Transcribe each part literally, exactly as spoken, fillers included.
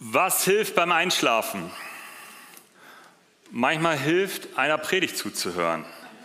Was hilft beim Einschlafen? Manchmal hilft, einer Predigt zuzuhören.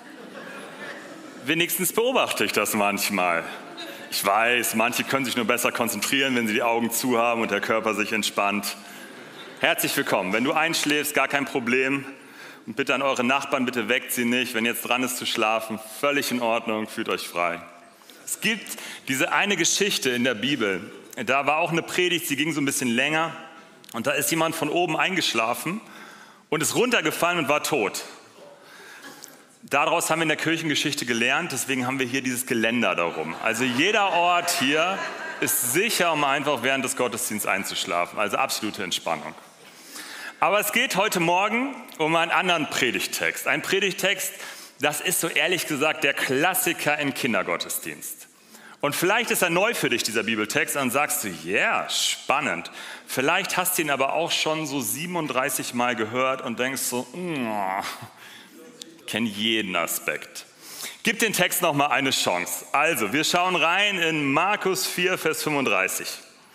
Wenigstens beobachte ich das manchmal. Ich weiß, manche können sich nur besser konzentrieren, wenn sie die Augen zu haben und der Körper sich entspannt. Herzlich willkommen. Wenn du einschläfst, gar kein Problem. Und bitte an eure Nachbarn, bitte weckt sie nicht. Wenn jetzt dran ist zu schlafen, völlig in Ordnung, fühlt euch frei. Es gibt diese eine Geschichte in der Bibel. Da war auch eine Predigt, sie ging so ein bisschen länger. Und da ist jemand von oben eingeschlafen und ist runtergefallen und war tot. Daraus haben wir in der Kirchengeschichte gelernt, deswegen haben wir hier dieses Geländer darum. Also jeder Ort hier ist sicher, um einfach während des Gottesdienstes einzuschlafen. Also absolute Entspannung. Aber es geht heute Morgen um einen anderen Predigttext. Ein Predigttext, das ist so ehrlich gesagt der Klassiker im Kindergottesdienst. Und vielleicht ist er neu für dich, dieser Bibeltext, und dann sagst du, ja, yeah, spannend. Vielleicht hast du ihn aber auch schon so siebenunddreißig Mal gehört und denkst so, oh, ich kenne jeden Aspekt. Gib den Text noch mal eine Chance. Also, wir schauen rein in Markus vier, Vers fünfunddreißig.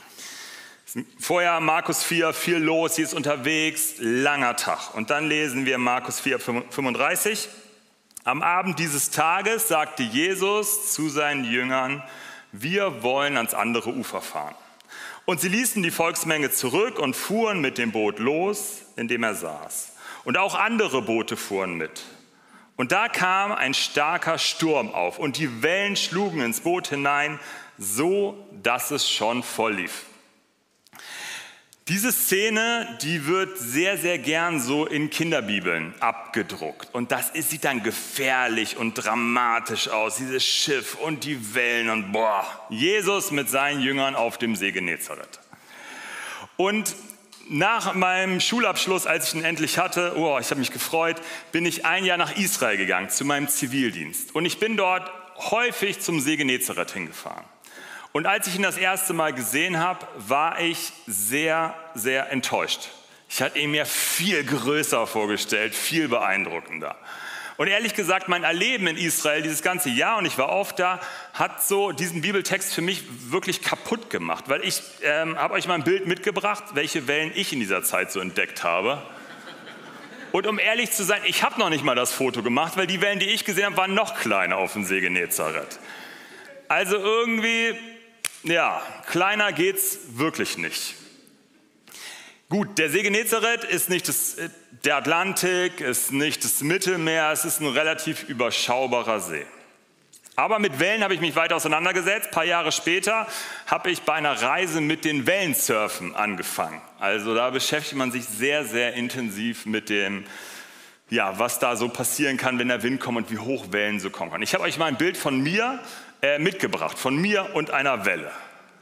Vorher Markus vier, viel los, sie ist unterwegs, langer Tag. Und dann lesen wir Markus vier, fünfunddreißig. Am Abend dieses Tages sagte Jesus zu seinen Jüngern, wir wollen ans andere Ufer fahren. Und sie ließen die Volksmenge zurück und fuhren mit dem Boot los, in dem er saß. Und auch andere Boote fuhren mit. Und da kam ein starker Sturm auf und die Wellen schlugen ins Boot hinein, so dass es schon voll lief. Diese Szene, die wird sehr, sehr gern so in Kinderbibeln abgedruckt. Und das ist, sieht dann gefährlich und dramatisch aus, dieses Schiff und die Wellen und boah, Jesus mit seinen Jüngern auf dem See Genezareth. Und nach meinem Schulabschluss, als ich ihn endlich hatte, oh, ich habe mich gefreut, bin ich ein Jahr nach Israel gegangen, zu meinem Zivildienst. Und ich bin dort häufig zum See Genezareth hingefahren. Und als ich ihn das erste Mal gesehen habe, war ich sehr, sehr enttäuscht. Ich hatte ihn mir viel größer vorgestellt, viel beeindruckender. Und ehrlich gesagt, mein Erleben in Israel dieses ganze Jahr, und ich war oft da, hat so diesen Bibeltext für mich wirklich kaputt gemacht. Weil ich ähm, habe euch mal ein Bild mitgebracht, welche Wellen ich in dieser Zeit so entdeckt habe. Und um ehrlich zu sein, ich habe noch nicht mal das Foto gemacht, weil die Wellen, die ich gesehen habe, waren noch kleiner auf dem See Genezareth. Also irgendwie... Ja, kleiner geht's wirklich nicht. Gut, der See Genezareth ist nicht das, der Atlantik, ist nicht das Mittelmeer, es ist ein relativ überschaubarer See. Aber mit Wellen habe ich mich weiter auseinandergesetzt. Ein paar Jahre später habe ich bei einer Reise mit den Wellensurfen angefangen. Also da beschäftigt man sich sehr, sehr intensiv mit dem, ja, was da so passieren kann, wenn der Wind kommt und wie hoch Wellen so kommen können. Ich habe euch mal ein Bild von mir Äh, mitgebracht, von mir und einer Welle.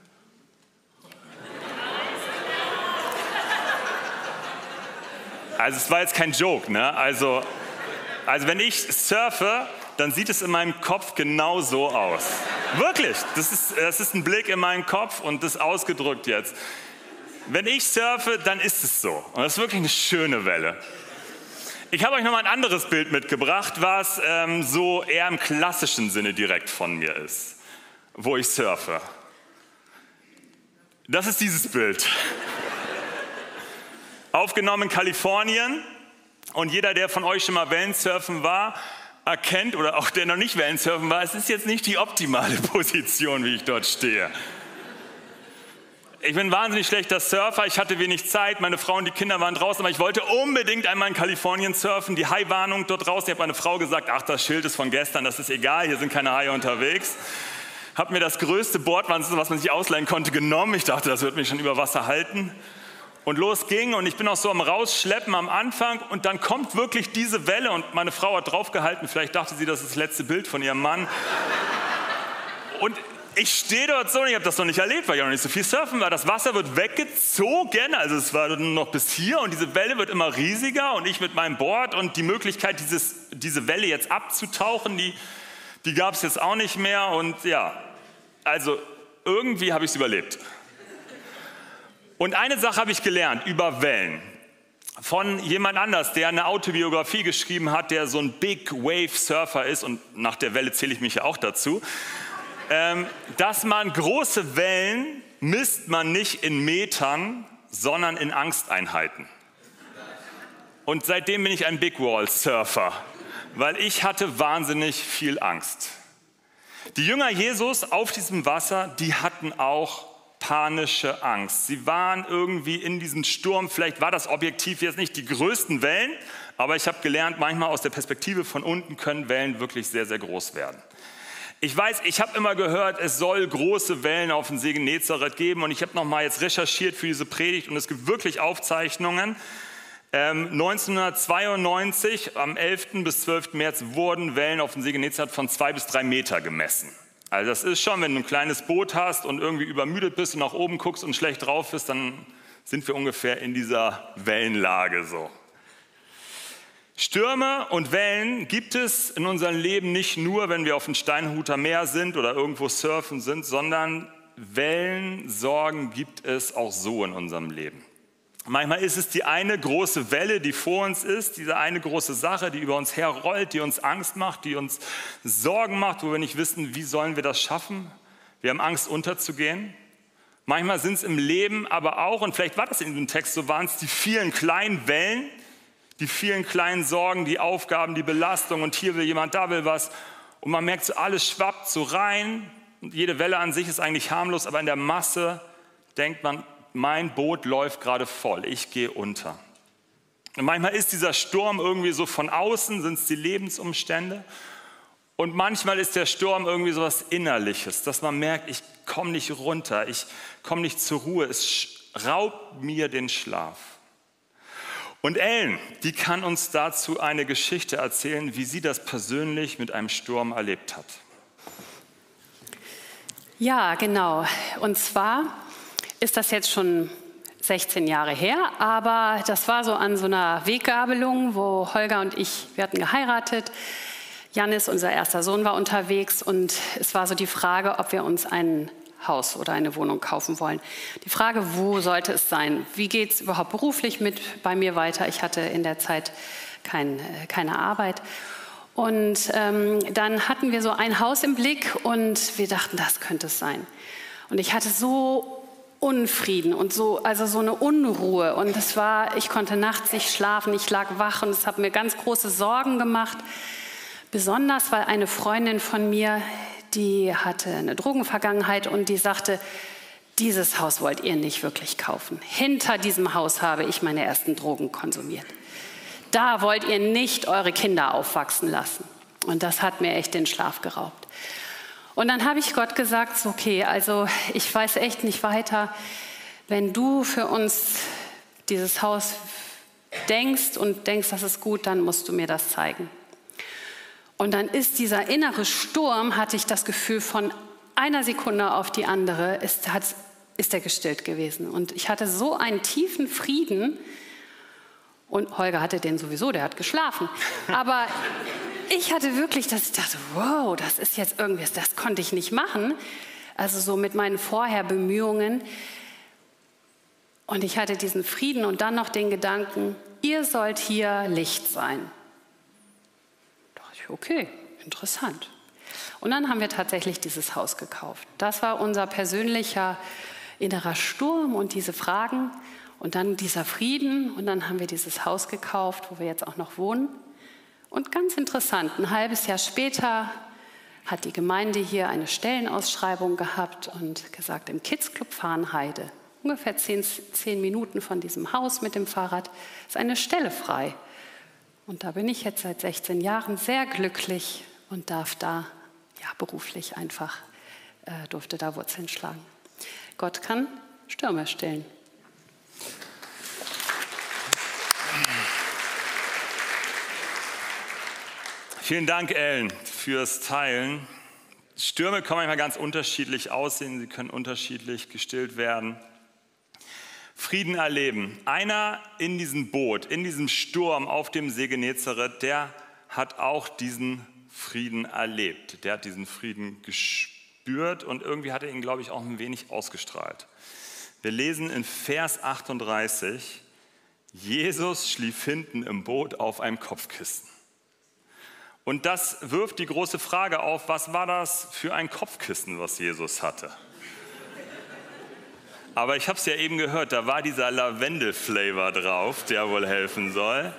Also es war jetzt kein Joke, ne? Also, also wenn ich surfe, dann sieht es in meinem Kopf genau so aus. Wirklich, das ist, das ist ein Blick in meinen Kopf und das ausgedrückt jetzt. Wenn ich surfe, dann ist es so. Und das ist wirklich eine schöne Welle. Ich habe euch noch mal ein anderes Bild mitgebracht, was ähm, so eher im klassischen Sinne direkt von mir ist, wo ich surfe. Das ist dieses Bild. Aufgenommen in Kalifornien. Und jeder, der von euch schon mal Wellensurfen war, erkennt, oder auch der noch nicht Wellensurfen war, es ist jetzt nicht die optimale Position, wie ich dort stehe. Ich bin ein wahnsinnig schlechter Surfer, ich hatte wenig Zeit, meine Frau und die Kinder waren draußen, aber ich wollte unbedingt einmal in Kalifornien surfen, die Hai-Warnung dort draußen. Ich habe meine Frau gesagt, ach, das Schild ist von gestern, das ist egal, hier sind keine Haie unterwegs. Habe mir das größte Board, was man sich ausleihen konnte, genommen. Ich dachte, das wird mich schon über Wasser halten. Und los ging und ich bin auch so am Rausschleppen am Anfang und dann kommt wirklich diese Welle und meine Frau hat draufgehalten, vielleicht dachte sie, das ist das letzte Bild von ihrem Mann. Und ich stehe dort so und ich habe das noch nicht erlebt, weil ich noch nicht so viel surfen war. Das Wasser wird weggezogen, also es war noch bis hier und diese Welle wird immer riesiger und ich mit meinem Board und die Möglichkeit, dieses, diese Welle jetzt abzutauchen, die, die gab es jetzt auch nicht mehr und ja, also irgendwie habe ich es überlebt. Und eine Sache habe ich gelernt über Wellen von jemand anders, der eine Autobiografie geschrieben hat, der so ein Big Wave Surfer ist und nach der Welle zähle ich mich ja auch dazu. Ähm, dass man große Wellen misst man nicht in Metern, sondern in Angsteinheiten. Und seitdem bin ich ein Big Wall Surfer, weil ich hatte wahnsinnig viel Angst. Die Jünger Jesus auf diesem Wasser, die hatten auch panische Angst. Sie waren irgendwie in diesem Sturm, vielleicht war das objektiv jetzt nicht die größten Wellen, aber ich habe gelernt, manchmal aus der Perspektive von unten können Wellen wirklich sehr, sehr groß werden. Ich weiß, ich habe immer gehört, es soll große Wellen auf dem See Genezareth geben und ich habe nochmal jetzt recherchiert für diese Predigt und es gibt wirklich Aufzeichnungen. Ähm, neunzehnhundertzweiundneunzig, am elften bis zwölften März, wurden Wellen auf dem See Genezareth von zwei bis drei Meter gemessen. Also das ist schon, wenn du ein kleines Boot hast und irgendwie übermüdet bist und nach oben guckst und schlecht drauf bist, dann sind wir ungefähr in dieser Wellenlage so. Stürme und Wellen gibt es in unserem Leben nicht nur, wenn wir auf dem Steinhuter Meer sind oder irgendwo surfen sind, sondern Wellensorgen gibt es auch so in unserem Leben. Manchmal ist es die eine große Welle, die vor uns ist, diese eine große Sache, die über uns herrollt, die uns Angst macht, die uns Sorgen macht, wo wir nicht wissen, wie sollen wir das schaffen. Wir haben Angst, unterzugehen. Manchmal sind es im Leben aber auch, und vielleicht war das in diesem Text so, waren es die vielen kleinen Wellen, die vielen kleinen Sorgen, die Aufgaben, die Belastung und hier will jemand, da will was. Und man merkt so, alles schwappt so rein. Und jede Welle an sich ist eigentlich harmlos, aber in der Masse denkt man, mein Boot läuft gerade voll, ich gehe unter. Und manchmal ist dieser Sturm irgendwie so von außen, sind es die Lebensumstände. Und manchmal ist der Sturm irgendwie so was Innerliches, dass man merkt, ich komme nicht runter, ich komme nicht zur Ruhe, es raubt mir den Schlaf. Und Ellen, die kann uns dazu eine Geschichte erzählen, wie sie das persönlich mit einem Sturm erlebt hat. Ja, genau. Und zwar ist das jetzt schon sechzehn Jahre her, aber das war so an so einer Weggabelung, wo Holger und ich, wir hatten geheiratet, Janis, unser erster Sohn, war unterwegs und es war so die Frage, ob wir uns ein Haus oder eine Wohnung kaufen wollen. Die Frage, wo sollte es sein? Wie geht es überhaupt beruflich mit bei mir weiter? Ich hatte in der Zeit kein, keine Arbeit. Und ähm, dann hatten wir so ein Haus im Blick und wir dachten, das könnte es sein. Und ich hatte so Unfrieden und so, also so eine Unruhe. Und es war, ich konnte nachts nicht schlafen, ich lag wach und es hat mir ganz große Sorgen gemacht. Besonders, weil eine Freundin von mir, die hatte eine Drogenvergangenheit und die sagte, dieses Haus wollt ihr nicht wirklich kaufen. Hinter diesem Haus habe ich meine ersten Drogen konsumiert. Da wollt ihr nicht eure Kinder aufwachsen lassen. Und das hat mir echt den Schlaf geraubt. Und dann habe ich Gott gesagt, okay, also ich weiß echt nicht weiter, wenn du für uns dieses Haus denkst und denkst, das ist gut, dann musst du mir das zeigen. Und dann ist dieser innere Sturm, hatte ich das Gefühl, von einer Sekunde auf die andere ist, hat, ist er gestillt gewesen. Und ich hatte so einen tiefen Frieden und Holger hatte den sowieso, der hat geschlafen. Aber ich hatte wirklich, dass ich dachte, wow, das ist jetzt irgendwie, das konnte ich nicht machen. Also so mit meinen Vorherbemühungen. Und ich hatte diesen Frieden und dann noch den Gedanken, ihr sollt hier Licht sein. Da dachte ich, okay, interessant. Und dann haben wir tatsächlich dieses Haus gekauft. Das war unser persönlicher innerer Sturm und diese Fragen und dann dieser Frieden. Und dann haben wir dieses Haus gekauft, wo wir jetzt auch noch wohnen. Und ganz interessant, ein halbes Jahr später hat die Gemeinde hier eine Stellenausschreibung gehabt und gesagt, im Kidsclub Farnheide, ungefähr zehn, zehn Minuten von diesem Haus mit dem Fahrrad, ist eine Stelle frei. Und da bin ich jetzt seit sechzehn Jahren sehr glücklich und darf da ja, beruflich einfach, äh, durfte da Wurzeln schlagen. Gott kann Stürme stillen. Vielen Dank, Ellen, fürs Teilen. Stürme können manchmal ganz unterschiedlich aussehen, sie können unterschiedlich gestillt werden. Frieden erleben. Einer in diesem Boot, in diesem Sturm auf dem See Genezareth, der hat auch diesen Frieden erlebt. Der hat diesen Frieden gespürt und irgendwie hat er ihn, glaube ich, auch ein wenig ausgestrahlt. Wir lesen in Vers achtunddreißig, Jesus schlief hinten im Boot auf einem Kopfkissen. Und das wirft die große Frage auf, was war das für ein Kopfkissen, was Jesus hatte? Aber ich habe es ja eben gehört, da war dieser Lavendel-Flavor drauf, der wohl helfen soll.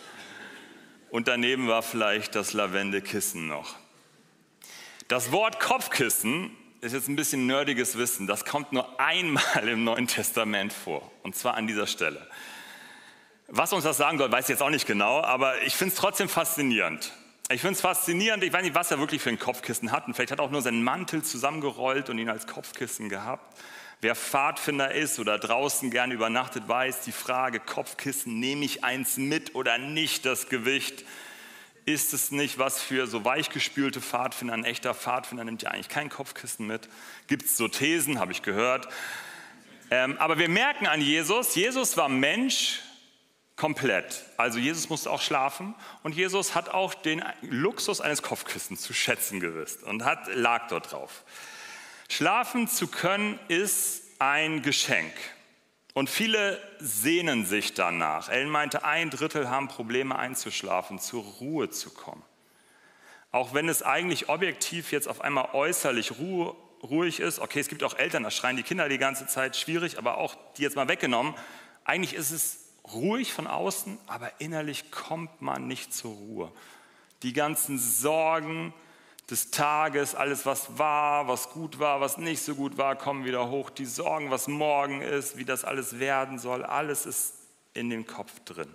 Und daneben war vielleicht das Lavendelkissen noch. Das Wort Kopfkissen ist jetzt ein bisschen nerdiges Wissen. Das kommt nur einmal im Neuen Testament vor. Und zwar an dieser Stelle. Was uns das sagen soll, weiß ich jetzt auch nicht genau, aber ich finde es trotzdem faszinierend. Ich finde es faszinierend, ich weiß nicht, was er wirklich für ein Kopfkissen hat. Und vielleicht hat er auch nur seinen Mantel zusammengerollt und ihn als Kopfkissen gehabt. Wer Pfadfinder ist oder draußen gerne übernachtet, weiß, die Frage Kopfkissen, nehme ich eins mit oder nicht, das Gewicht, ist es nicht was für so weichgespülte Pfadfinder? Ein echter Pfadfinder nimmt ja eigentlich kein Kopfkissen mit. Gibt es so Thesen, habe ich gehört. Ähm, aber wir merken an Jesus, Jesus war Mensch komplett. Also Jesus musste auch schlafen und Jesus hat auch den Luxus eines Kopfkissens zu schätzen gewusst und hat, lag dort drauf. Schlafen zu können ist ein Geschenk und viele sehnen sich danach. Ellen meinte, ein Drittel haben Probleme einzuschlafen, zur Ruhe zu kommen. Auch wenn es eigentlich objektiv jetzt auf einmal äußerlich Ruhe, ruhig ist. Okay, es gibt auch Eltern, da schreien die Kinder die ganze Zeit, schwierig, aber auch die jetzt mal weggenommen. Eigentlich ist es ruhig von außen, aber innerlich kommt man nicht zur Ruhe. Die ganzen Sorgen des Tages, alles was war, was gut war, was nicht so gut war, kommen wieder hoch. Die Sorgen, was morgen ist, wie das alles werden soll, alles ist in dem Kopf drin.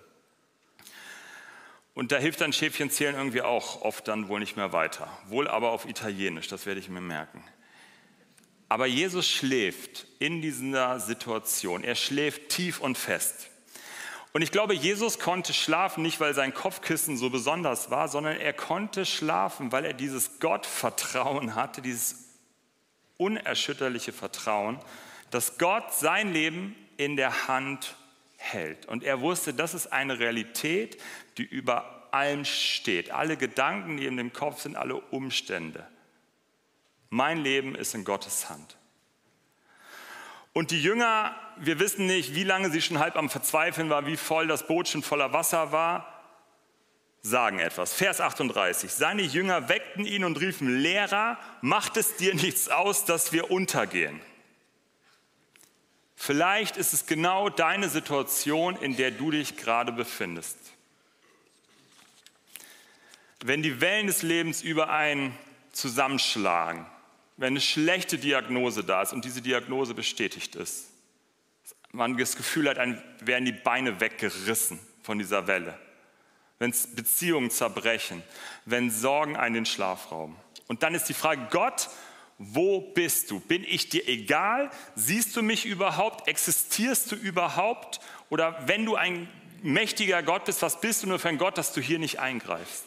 Und da hilft dann Schäfchenzählen irgendwie auch oft dann wohl nicht mehr weiter. Wohl aber auf Italienisch, das werde ich mir merken. Aber Jesus schläft in dieser Situation. Er schläft tief und fest. Und ich glaube, Jesus konnte schlafen, nicht weil sein Kopfkissen so besonders war, sondern er konnte schlafen, weil er dieses Gottvertrauen hatte, dieses unerschütterliche Vertrauen, dass Gott sein Leben in der Hand hält. Und er wusste, das ist eine Realität, die über allem steht. Alle Gedanken, die in dem Kopf sind, alle Umstände. Mein Leben ist in Gottes Hand. Und die Jünger, wir wissen nicht, wie lange sie schon halb am Verzweifeln war, wie voll das Boot schon voller Wasser war, sagen etwas. Vers achtunddreißig. Seine Jünger weckten ihn und riefen, Lehrer, macht es dir nichts aus, dass wir untergehen? Vielleicht ist es genau deine Situation, in der du dich gerade befindest. Wenn die Wellen des Lebens über einen zusammenschlagen, wenn eine schlechte Diagnose da ist und diese Diagnose bestätigt ist, man das Gefühl hat, einem werden die Beine weggerissen von dieser Welle, wenn Beziehungen zerbrechen, wenn Sorgen einen den Schlaf rauben. Und dann ist die Frage, Gott, wo bist du? Bin ich dir egal? Siehst du mich überhaupt? Existierst du überhaupt? Oder wenn du ein mächtiger Gott bist, was bist du nur für ein Gott, dass du hier nicht eingreifst?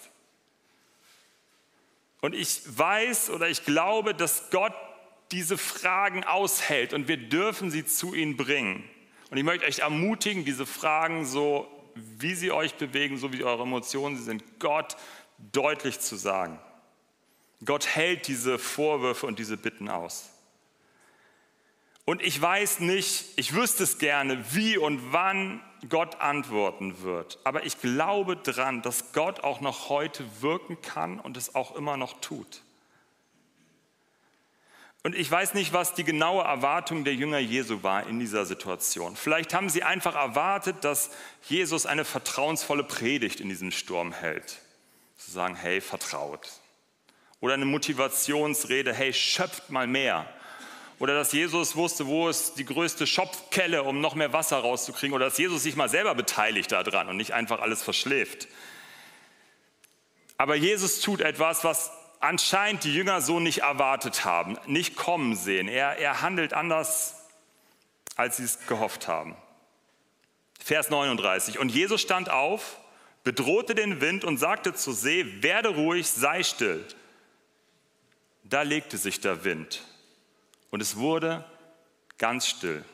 Und ich weiß oder ich glaube, dass Gott diese Fragen aushält und wir dürfen sie zu ihm bringen. Und ich möchte euch ermutigen, diese Fragen, so wie sie euch bewegen, so wie eure Emotionen sie sind, Gott deutlich zu sagen. Gott hält diese Vorwürfe und diese Bitten aus. Und ich weiß nicht, ich wüsste es gerne, wie und wann Gott antworten wird. Aber ich glaube dran, dass Gott auch noch heute wirken kann und es auch immer noch tut. Und ich weiß nicht, was die genaue Erwartung der Jünger Jesu war in dieser Situation. Vielleicht haben sie einfach erwartet, dass Jesus eine vertrauensvolle Predigt in diesem Sturm hält. Zu sagen, hey, vertraut. Oder eine Motivationsrede, hey, schöpft mal mehr. Oder dass Jesus wusste, wo ist die größte Schopfkelle, um noch mehr Wasser rauszukriegen. Oder dass Jesus sich mal selber beteiligt daran und nicht einfach alles verschläft. Aber Jesus tut etwas, was anscheinend die Jünger so nicht erwartet haben, nicht kommen sehen. Er, er handelt anders, als sie es gehofft haben. Vers neununddreißig. Und Jesus stand auf, bedrohte den Wind und sagte zur See, werde ruhig, sei still. Da legte sich der Wind. Und es wurde ganz still.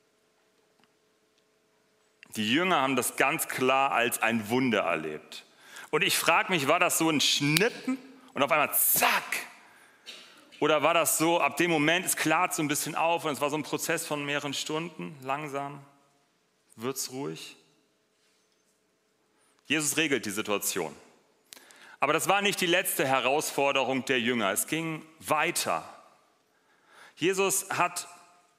Die Jünger haben das ganz klar als ein Wunder erlebt. Und ich frage mich, war das so ein Schnippen und auf einmal zack? Oder war das so, ab dem Moment, es klart so ein bisschen auf und es war so ein Prozess von mehreren Stunden, langsam, wird es ruhig? Jesus regelt die Situation. Aber das war nicht die letzte Herausforderung der Jünger, es ging weiter. Jesus hat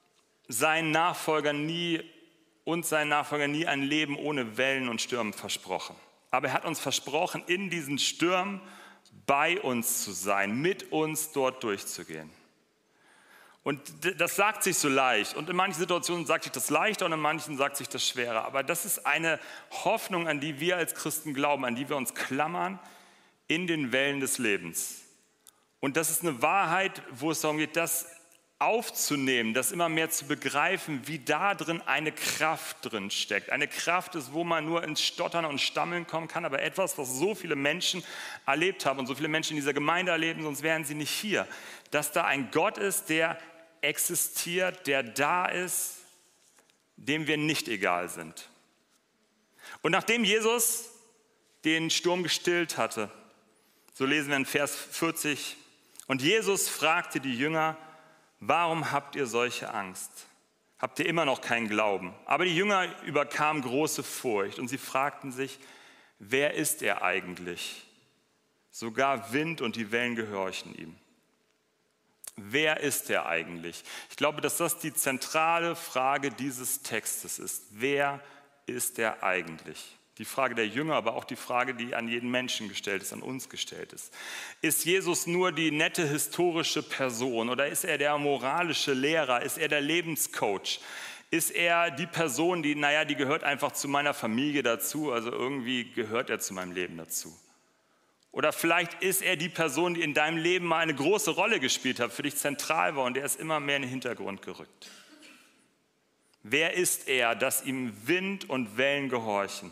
seinen Nachfolgern nie und seinen Nachfolgern nie ein Leben ohne Wellen und Stürmen versprochen. Aber er hat uns versprochen, in diesen Stürmen bei uns zu sein, mit uns dort durchzugehen. Und das sagt sich so leicht. Und in manchen Situationen sagt sich das leichter und in manchen sagt sich das schwerer. Aber das ist eine Hoffnung, an die wir als Christen glauben, an die wir uns klammern in den Wellen des Lebens. Und das ist eine Wahrheit, wo es darum geht, das aufzunehmen, das immer mehr zu begreifen, wie da drin eine Kraft drin steckt. Eine Kraft ist, wo man nur ins Stottern und Stammeln kommen kann, aber etwas, was so viele Menschen erlebt haben und so viele Menschen in dieser Gemeinde erleben, sonst wären sie nicht hier. Dass da ein Gott ist, der existiert, der da ist, dem wir nicht egal sind. Und nachdem Jesus den Sturm gestillt hatte, so lesen wir in Vers vierzig, und Jesus fragte die Jünger, warum habt ihr solche Angst? Habt ihr immer noch keinen Glauben? Aber die Jünger überkamen große Furcht und sie fragten sich, wer ist er eigentlich? Sogar Wind und die Wellen gehorchen ihm. Wer ist er eigentlich? Ich glaube, dass das die zentrale Frage dieses Textes ist. Wer ist er eigentlich? Die Frage der Jünger, aber auch die Frage, die an jeden Menschen gestellt ist, an uns gestellt ist. Ist Jesus nur die nette historische Person oder ist er der moralische Lehrer? Ist er der Lebenscoach? Ist er die Person, die, naja, die gehört einfach zu meiner Familie dazu, also irgendwie gehört er zu meinem Leben dazu? Oder vielleicht ist er die Person, die in deinem Leben mal eine große Rolle gespielt hat, für dich zentral war und der ist immer mehr in den Hintergrund gerückt. Wer ist er, dass ihm Wind und Wellen gehorchen?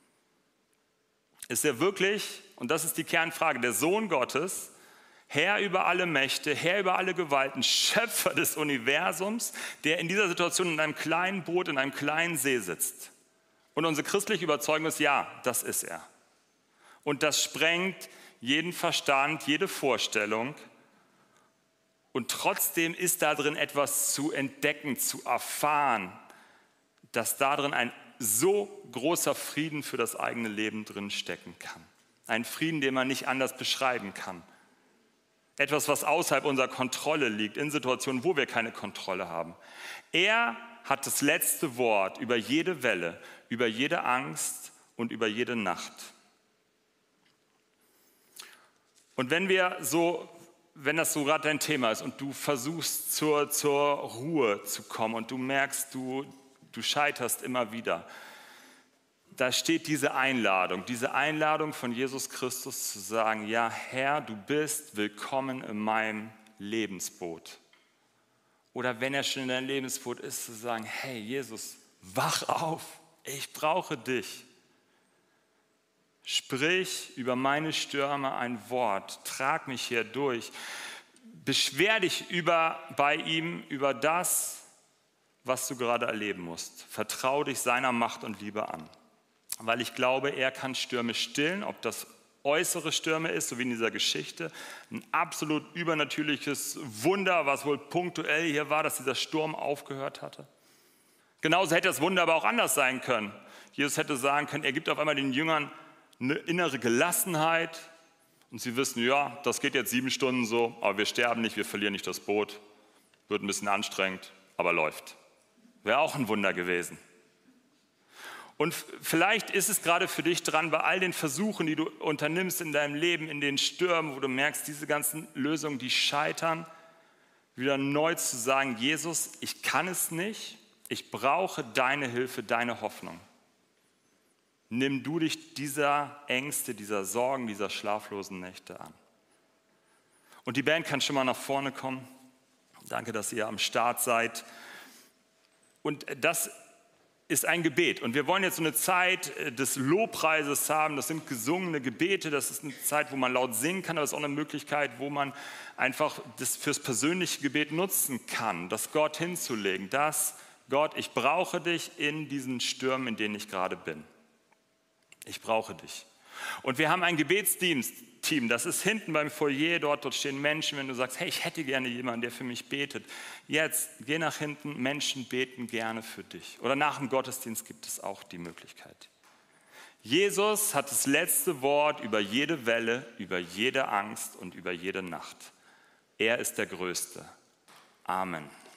Ist er wirklich, und das ist die Kernfrage, der Sohn Gottes, Herr über alle Mächte, Herr über alle Gewalten, Schöpfer des Universums, der in dieser Situation in einem kleinen Boot, in einem kleinen See sitzt? Und unsere christliche Überzeugung ist, ja, das ist er. Und das sprengt jeden Verstand, jede Vorstellung. Und trotzdem ist da drin etwas zu entdecken, zu erfahren, dass da drin ein so großer Frieden für das eigene Leben drin stecken kann. Ein Frieden, den man nicht anders beschreiben kann. Etwas, was außerhalb unserer Kontrolle liegt, in Situationen, wo wir keine Kontrolle haben. Er hat das letzte Wort über jede Welle, über jede Angst und über jede Nacht. Und wenn wir so, wenn das so gerade dein Thema ist und du versuchst zur, zur Ruhe zu kommen und du merkst, du Du scheiterst immer wieder. Da steht diese Einladung, diese Einladung von Jesus Christus zu sagen, ja Herr, du bist willkommen in meinem Lebensboot. Oder wenn er schon in deinem Lebensboot ist, zu sagen, hey Jesus, wach auf, ich brauche dich. Sprich über meine Stürme ein Wort, trag mich hier durch. Beschwer dich über, bei ihm über das, was du gerade erleben musst. Vertrau dich seiner Macht und Liebe an. Weil ich glaube, er kann Stürme stillen, ob das äußere Stürme ist, so wie in dieser Geschichte. Ein absolut übernatürliches Wunder, was wohl punktuell hier war, dass dieser Sturm aufgehört hatte. Genauso hätte das Wunder aber auch anders sein können. Jesus hätte sagen können, er gibt auf einmal den Jüngern eine innere Gelassenheit und sie wissen, ja, das geht jetzt sieben Stunden so, aber wir sterben nicht, wir verlieren nicht das Boot. Wird ein bisschen anstrengend, aber läuft. Wäre auch ein Wunder gewesen. Und vielleicht ist es gerade für dich dran, bei all den Versuchen, die du unternimmst in deinem Leben, in den Stürmen, wo du merkst, diese ganzen Lösungen, die scheitern, wieder neu zu sagen, Jesus, ich kann es nicht, ich brauche deine Hilfe, deine Hoffnung. Nimm du dich dieser Ängste, dieser Sorgen, dieser schlaflosen Nächte an. Und die Band kann schon mal nach vorne kommen. Danke, dass ihr am Start seid. Und das ist ein Gebet. Und wir wollen jetzt so eine Zeit des Lobpreises haben. Das sind gesungene Gebete. Das ist eine Zeit, wo man laut singen kann. Aber es ist auch eine Möglichkeit, wo man einfach das fürs persönliche Gebet nutzen kann, das Gott hinzulegen. Das, Gott, ich brauche dich in diesen Stürmen, in denen ich gerade bin. Ich brauche dich. Und wir haben ein Gebetsdienst-Team, das ist hinten beim Foyer, dort, dort stehen Menschen, wenn du sagst, hey, ich hätte gerne jemanden, der für mich betet. Jetzt, geh nach hinten, Menschen beten gerne für dich. Oder nach dem Gottesdienst gibt es auch die Möglichkeit. Jesus hat das letzte Wort über jede Welle, über jede Angst und über jede Nacht. Er ist der Größte. Amen.